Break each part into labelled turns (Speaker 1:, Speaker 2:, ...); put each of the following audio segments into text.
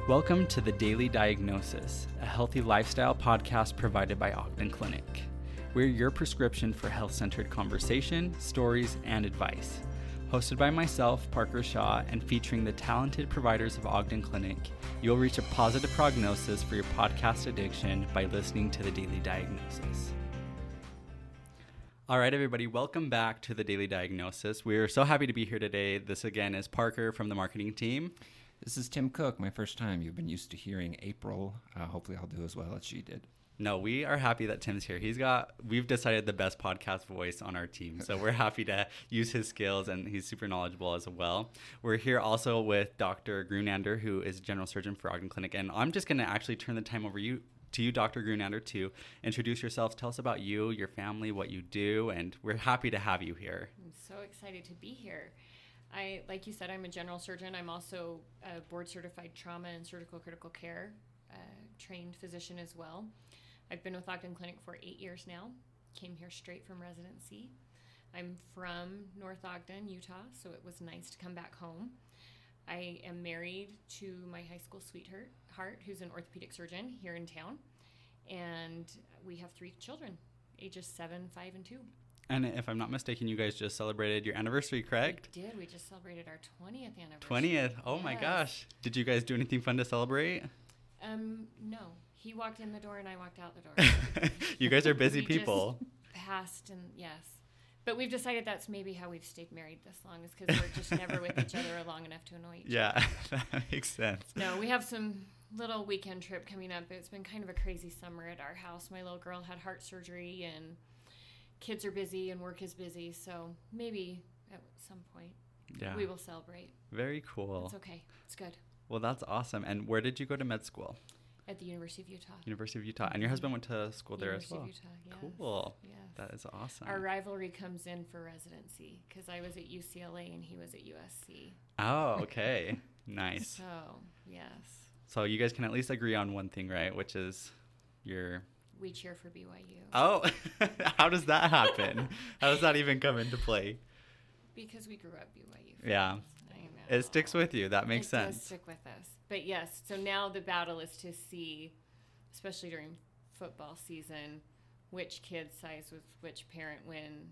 Speaker 1: Welcome to The Daily Diagnosis, a healthy lifestyle podcast provided by Ogden Clinic. We're your prescription for health-centered conversation, stories, and advice. Hosted by myself, Parker Shaw, and featuring the talented providers of Ogden Clinic, you'll reach a positive prognosis for your podcast addiction by listening to The Daily Diagnosis. All right, everybody, welcome back to The Daily Diagnosis. We're so happy to be here today. This, again, is Parker from the marketing team.
Speaker 2: This is Tim Cook, my first time. You've been used to hearing April. Hopefully I'll do as well as she did.
Speaker 1: No, we are happy that Tim's here. We've decided the best podcast voice on our team. So we're happy to use his skills, and he's super knowledgeable as well. We're here also with Dr. Grunander, who is general surgeon for Ogden Clinic. And I'm just going to actually turn the time over to you, Dr. Grunander, to introduce yourself. Tell us about you, your family, what you do, and we're happy to have you here.
Speaker 3: I'm so excited to be here. Like you said, I'm a general surgeon. I'm also a board-certified trauma and surgical critical care trained physician as well. I've been with Ogden Clinic for 8 years now. Came here straight from residency. I'm from North Ogden, Utah, so it was nice to come back home. I am married to my high school sweetheart, who's an orthopedic surgeon here in town. And we have 3 children, ages 7, 5, and 2.
Speaker 1: And if I'm not mistaken, you guys just celebrated your anniversary, correct?
Speaker 3: We did. We just celebrated our 20th anniversary.
Speaker 1: 20th? Oh, yes. My gosh. Did you guys do anything fun to celebrate?
Speaker 3: No. He walked in the door and I walked out the door.
Speaker 1: You guys are busy people.
Speaker 3: Just passed, and yes. But we've decided that's maybe how we've stayed married this long, is because we're just never with each other long enough to annoy each other.
Speaker 1: Yeah, that makes sense.
Speaker 3: No, we have some little weekend trip coming up. It's been kind of a crazy summer at our house. My little girl had heart surgery, and kids are busy and work is busy, so maybe at some point we will celebrate.
Speaker 1: Very cool.
Speaker 3: It's okay. It's good.
Speaker 1: Well, that's awesome. And where did you go to med school?
Speaker 3: At the University of Utah.
Speaker 1: University of Utah. And your husband went to school there as well?
Speaker 3: University of Utah, yes.
Speaker 1: Cool.
Speaker 3: Yes.
Speaker 1: That is awesome.
Speaker 3: Our rivalry comes in for residency, because I was at UCLA and he was at USC.
Speaker 1: Oh, okay. Nice.
Speaker 3: So, yes.
Speaker 1: So you guys can at least agree on one thing, right? Which is
Speaker 3: we cheer for BYU.
Speaker 1: Oh, how does that happen? How does that even come into play?
Speaker 3: Because we grew up BYU fans.
Speaker 1: Yeah.
Speaker 3: I know.
Speaker 1: It sticks with you. That makes sense.
Speaker 3: It does stick with us. But yes, so now the battle is to see, especially during football season, which kid sides with which parent when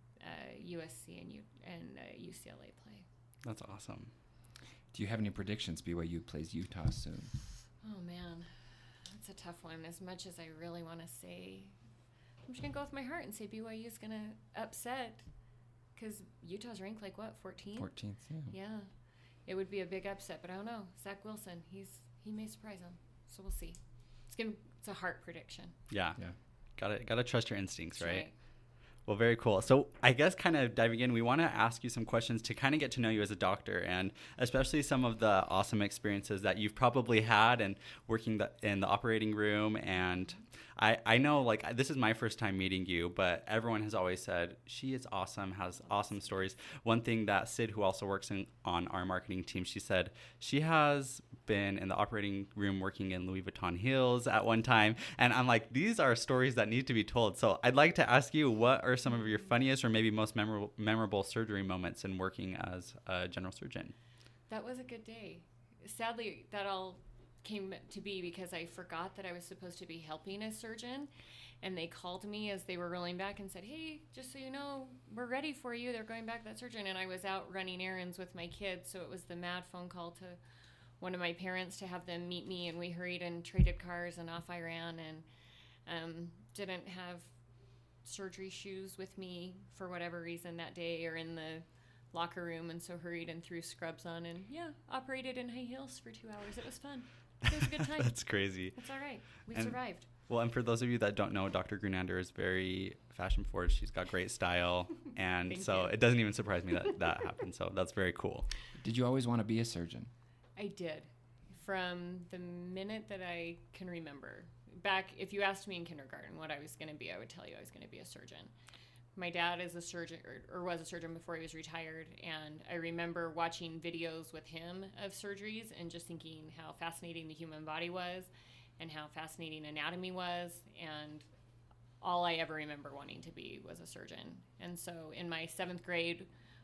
Speaker 3: USC and UCLA play.
Speaker 1: That's awesome.
Speaker 2: Do you have any predictions? BYU plays Utah soon.
Speaker 3: Oh, man. That's a tough one. As much as I really want to say, I'm just going to go with my heart and say BYU is going to upset, because Utah's ranked like, what, 14th?
Speaker 2: 14th, yeah.
Speaker 3: Yeah. It would be a big upset, but I don't know. Zach Wilson, he may surprise him. So we'll see. It's a heart prediction.
Speaker 1: Yeah. Gotta trust your instincts,
Speaker 3: That's right?
Speaker 1: Well, very cool. So I guess kind of diving in, we want to ask you some questions to kind of get to know you as a doctor, and especially some of the awesome experiences that you've probably had and working in the operating room. And I know, like, this is my first time meeting you, but everyone has always said she is awesome, has awesome stories. One thing that Sid, who also works on our marketing team, she said she has been in the operating room working in Louis Vuitton heels at one time. And I'm like, these are stories that need to be told. So I'd like to ask you, what are some of your funniest or maybe most memorable surgery moments in working as a general surgeon?
Speaker 3: That was a good day. Sadly, that all came to be because I forgot that I was supposed to be helping a surgeon, and they called me as they were rolling back and said, hey, just so you know, we're ready for you. They're going back to that surgeon. And I was out running errands with my kids, so it was the mad phone call to one of my parents to have them meet me, and we hurried and traded cars, and off I ran, and didn't have surgery shoes with me for whatever reason that day, or in the locker room, and so hurried and threw scrubs on, and operated in high heels for 2 hours. It was fun. It was a good time.
Speaker 1: That's crazy.
Speaker 3: It's all right. We survived.
Speaker 1: Well, and for those of you that don't know, Dr. Grunander is very fashion forward. She's got great style, and so it doesn't even surprise me that happened. So that's very cool.
Speaker 2: Did you always want to be a surgeon?
Speaker 3: I did. From the minute that I can remember. Back, if you asked me in kindergarten what I was going to be, I would tell you I was going to be a surgeon. My dad is a surgeon, or was a surgeon before he was retired, and I remember watching videos with him of surgeries and just thinking how fascinating the human body was and how fascinating anatomy was, and all I ever remember wanting to be was a surgeon. And so in my 7th grade,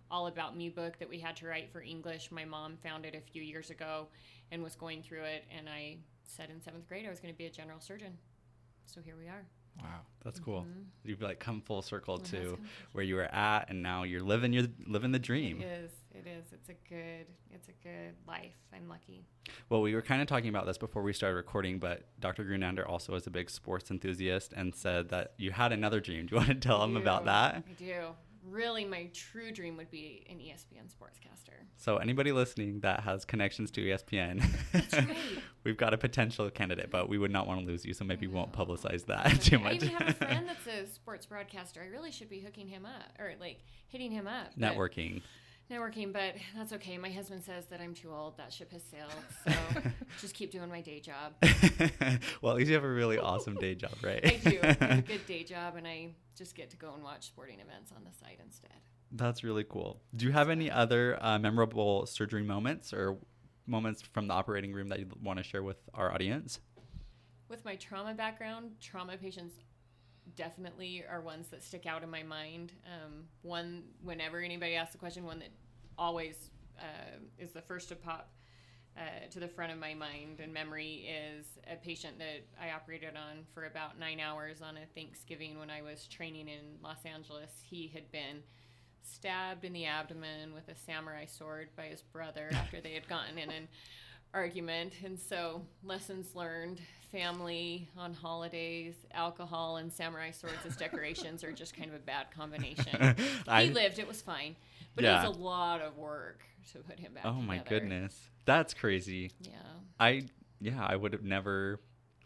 Speaker 3: All About Me book that we had to write for English. My mom found it a few years ago and was going through it. And I said in 7th grade I was going to be a general surgeon. So here we are.
Speaker 1: Wow, that's cool. You've like come full circle
Speaker 3: It has
Speaker 1: to
Speaker 3: come full
Speaker 1: where you were at, and now you're living the dream.
Speaker 3: It is. It's a good life. I'm lucky.
Speaker 1: Well, we were kind of talking about this before we started recording, but Dr. Grunander also is a big sports enthusiast and said that you had another dream. Do you want to tell him about that?
Speaker 3: I do. Really, my true dream would be an ESPN sportscaster.
Speaker 1: So anybody listening that has connections to ESPN,
Speaker 3: That's right.
Speaker 1: we've got a potential candidate, but we would not want to lose you, so maybe we won't publicize that
Speaker 3: Okay.
Speaker 1: too
Speaker 3: I
Speaker 1: much.
Speaker 3: even have a friend that's a sports broadcaster. I really should be hooking him up or like hitting him up. but-
Speaker 1: Networking.
Speaker 3: but that's okay. My husband says that I'm too old. That ship has sailed. So just keep doing my day job.
Speaker 1: Well, at least you have a really awesome day job, right?
Speaker 3: I do. I have a good day job, and I just get to go and watch sporting events on the side instead.
Speaker 1: That's really cool. Do you have any other memorable surgery moments or moments from the operating room that you want to share with our audience?
Speaker 3: With my trauma background, trauma patients definitely are ones that stick out in my mind. One, whenever anybody asks a question, one that always is the first to pop to the front of my mind and memory is a patient that I operated on for about 9 hours on a Thanksgiving when I was training in Los Angeles. He had been stabbed in the abdomen with a samurai sword by his brother after they had gotten in an argument. And so lessons learned, family on holidays, alcohol and samurai swords as decorations are just kind of a bad combination. He lived, it was fine, but it was a lot of work to put him back together.
Speaker 1: My goodness, that's crazy. I would have never.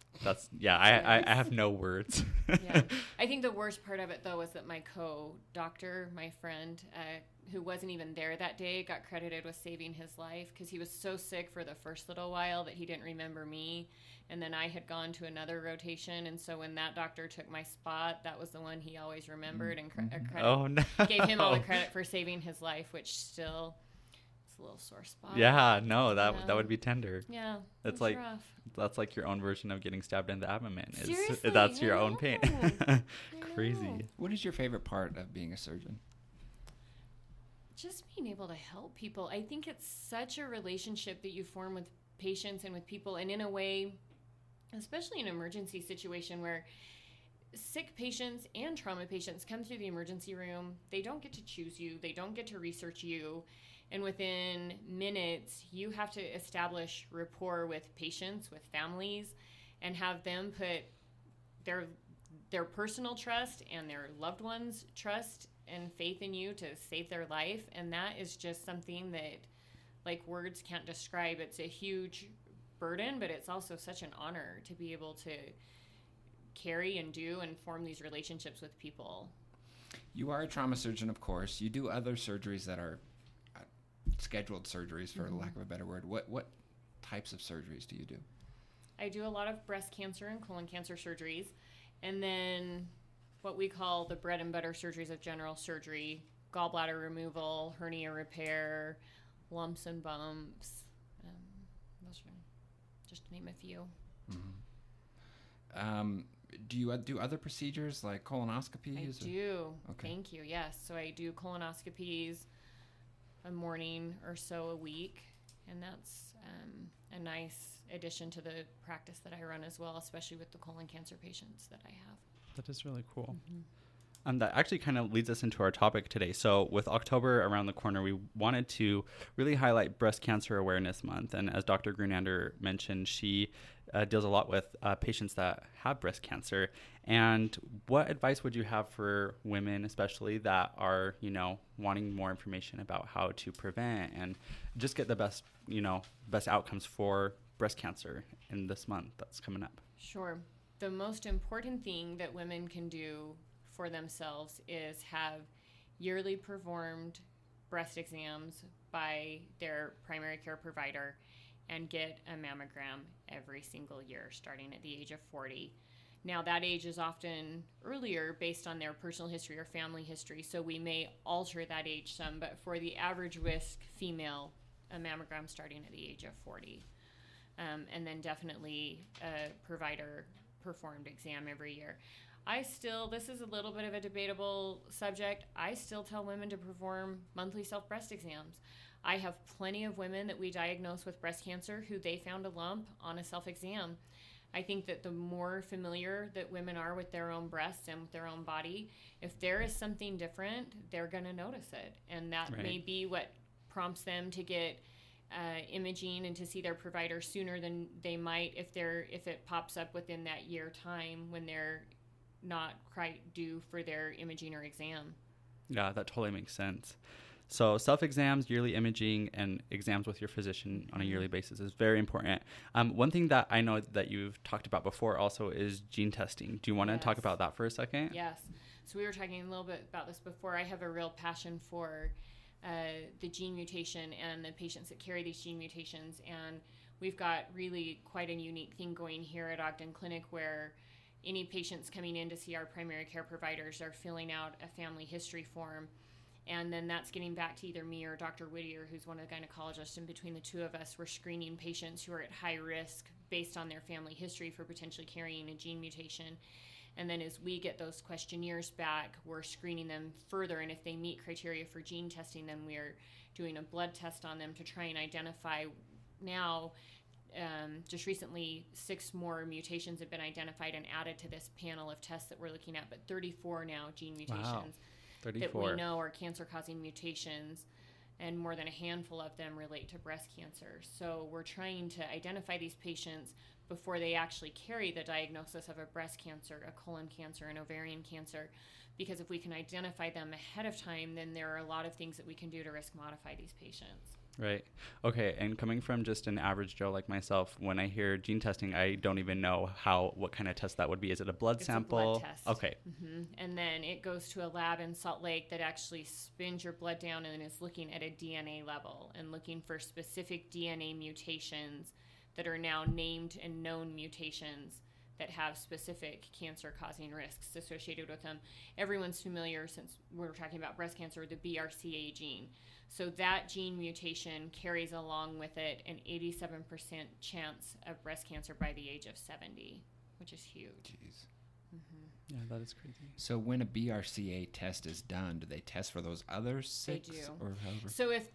Speaker 1: I have no words.
Speaker 3: Yeah, I think the worst part of it though was that my co-doctor, my friend, who wasn't even there that day, got credited with saving his life because he was so sick for the first little while that he didn't remember me. And then I had gone to another rotation, and so when that doctor took my spot, that was the one he always remembered and gave him all the credit for saving his life, which still is a little sore spot.
Speaker 1: Yeah, no, that would be tender.
Speaker 3: Yeah,
Speaker 1: it's like rough. That's like your own version of getting stabbed in the abdomen.
Speaker 3: Seriously,
Speaker 1: that's your own pain. Crazy.
Speaker 2: What is your favorite part of being a surgeon?
Speaker 3: Just being able to help people. I think it's such a relationship that you form with patients and with people, and in a way, especially in an emergency situation where sick patients and trauma patients come through the emergency room, they don't get to choose you, they don't get to research you, and within minutes you have to establish rapport with patients, with families, and have them put their personal trust and their loved ones' trust and faith in you to save their life. And that is just something that like words can't describe. It's a huge burden, but it's also such an honor to be able to carry and do and form these relationships with people.
Speaker 2: You are a trauma surgeon, of course. You do other surgeries that are scheduled surgeries, for lack of a better word. What types of surgeries do you do?
Speaker 3: I do a lot of breast cancer and colon cancer surgeries, and then what we call the bread and butter surgeries of general surgery: gallbladder removal, hernia repair, lumps and bumps. Those are just to name a few.
Speaker 2: Do you do other procedures like colonoscopies?
Speaker 3: I do. Okay. Thank you. Yes. So I do colonoscopies a morning or so a week, and that's a nice addition to the practice that I run as well, especially with the colon cancer patients that I have.
Speaker 1: That is really cool. That actually kind of leads us into our topic today. So with October around the corner, we wanted to really highlight Breast Cancer Awareness Month. And as Dr. Grunander mentioned, she deals a lot with patients that have breast cancer. And what advice would you have for women, especially that are, wanting more information about how to prevent and just get the best outcomes for breast cancer in this month that's coming up?
Speaker 3: Sure. The most important thing that women can do for themselves is have yearly performed breast exams by their primary care provider and get a mammogram every single year starting at the age of 40. Now that age is often earlier based on their personal history or family history, so we may alter that age some, but for the average risk female, a mammogram starting at the age of 40. And then definitely a provider performed exam every year. This is a little bit of a debatable subject. I still tell women to perform monthly self-breast exams. I have plenty of women that we diagnose with breast cancer who they found a lump on a self-exam. I think that the more familiar that women are with their own breasts and with their own body, if there is something different, they're going to notice it. And that may be what prompts them to get imaging and to see their provider sooner than they might if it pops up within that year time when they're not quite due for their imaging or exam.
Speaker 1: Yeah, that totally makes sense. So self-exams, yearly imaging, and exams with your physician on a yearly basis is very important. One thing that I know that you've talked about before also is gene testing. Do you want to talk about that for a second?
Speaker 3: Yes. So we were talking a little bit about this before. I have a real passion for the gene mutation and the patients that carry these gene mutations. And we've got really quite a unique thing going here at Ogden Clinic where any patients coming in to see our primary care providers are filling out a family history form. And then that's getting back to either me or Dr. Whittier, who's one of the gynecologists. And between the two of us, we're screening patients who are at high risk based on their family history for potentially carrying a gene mutation. And then as we get those questionnaires back, we're screening them further. And if they meet criteria for gene testing, then we're doing a blood test on them to try and identify now. Just recently, 6 more mutations have been identified and added to this panel of tests that we're looking at, but 34 now gene mutations.
Speaker 1: Wow. 34.
Speaker 3: That we know are cancer-causing mutations, and more than a handful of them relate to breast cancer. So we're trying to identify these patients before they actually carry the diagnosis of a breast cancer, a colon cancer, an ovarian cancer, because if we can identify them ahead of time, then there are a lot of things that we can do to risk modify these patients.
Speaker 1: Right. Okay. And coming from just an average Joe like myself, when I hear gene testing, I don't even know what kind of test that would be. Is it a blood sample?
Speaker 3: It's a blood test.
Speaker 1: Okay.
Speaker 3: Mm-hmm. And then it goes to a lab in Salt Lake that actually spins your blood down and is looking at a DNA level and looking for specific DNA mutations that are now named and known mutations that have specific cancer-causing risks associated with them. Everyone's familiar, since we're talking about breast cancer, with the BRCA gene. So that gene mutation carries along with it an 87% chance of breast cancer by the age of 70, which is huge.
Speaker 2: Jeez.
Speaker 3: Mm-hmm.
Speaker 1: Yeah, that is crazy.
Speaker 2: So when a BRCA test is done, do they test for those other 6?
Speaker 3: They do.
Speaker 2: Or however?
Speaker 3: So if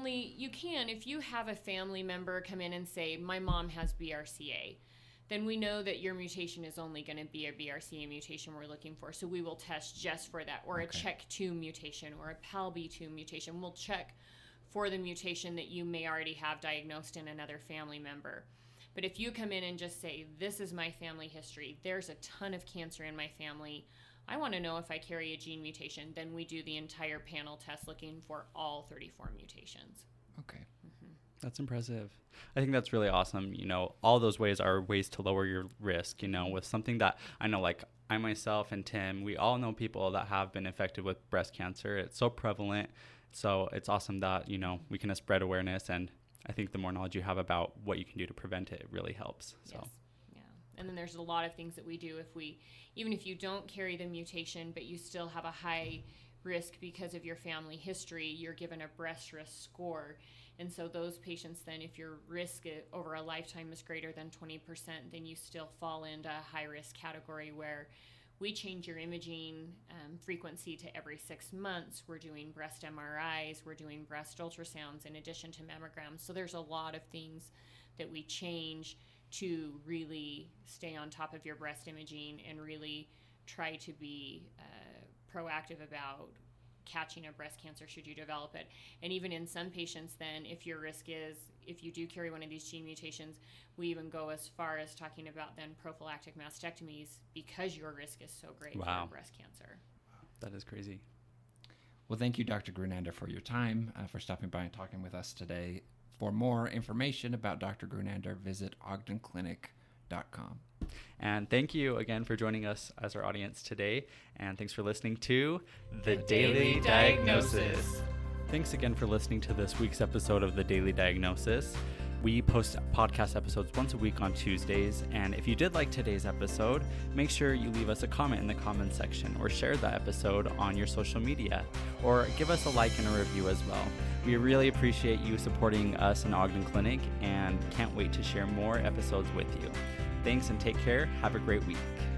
Speaker 3: if you have a family member come in and say, my mom has BRCA, then we know that your mutation is only going to be a BRCA mutation we're looking for. So we will test just for that, or a CHEK2 mutation, or a PALB2 mutation. We'll check for the mutation that you may already have diagnosed in another family member. But if you come in and just say, this is my family history, there's a ton of cancer in my family, I want to know if I carry a gene mutation, then we do the entire panel test looking for all 34 mutations.
Speaker 2: Okay.
Speaker 3: Mm-hmm.
Speaker 1: That's impressive. I think that's really awesome. You know, all those ways are ways to lower your risk, you know, with something that I know, like I myself and Tim, we all know people that have been infected with breast cancer. It's so prevalent. So it's awesome that, you know, we can spread awareness. And I think the more knowledge you have about what you can do to prevent it, it really helps. So.
Speaker 3: Yes. Yeah. And then there's a lot of things that we do even if you don't carry the mutation, but you still have a high risk because of your family history, you're given a breast risk score. And so those patients then, if your risk over a lifetime is greater than 20%, then you still fall into a high-risk category where we change your imaging frequency to every 6 months. We're doing breast MRIs. We're doing breast ultrasounds in addition to mammograms. So there's a lot of things that we change to really stay on top of your breast imaging and really try to be proactive about catching a breast cancer should you develop it. And even in some patients then, if your risk is, if you do carry one of these gene mutations, we even go as far as talking about then prophylactic mastectomies because your risk is so great for breast cancer.
Speaker 1: That is crazy.
Speaker 2: Well, thank you, Dr. Grunander, for your time, for stopping by and talking with us today. For more information about Dr. Grunander, visit ogdenclinic.com.
Speaker 1: And thank you again for joining us as our audience today. And thanks for listening to
Speaker 3: The Daily Diagnosis.
Speaker 1: Thanks again for listening to this week's episode of The Daily Diagnosis. We post podcast episodes once a week on Tuesdays. And if you did like today's episode, make sure you leave us a comment in the comments section or share that episode on your social media or give us a like and a review as well. We really appreciate you supporting us in Ogden Clinic and can't wait to share more episodes with you. Thanks and take care. Have a great week.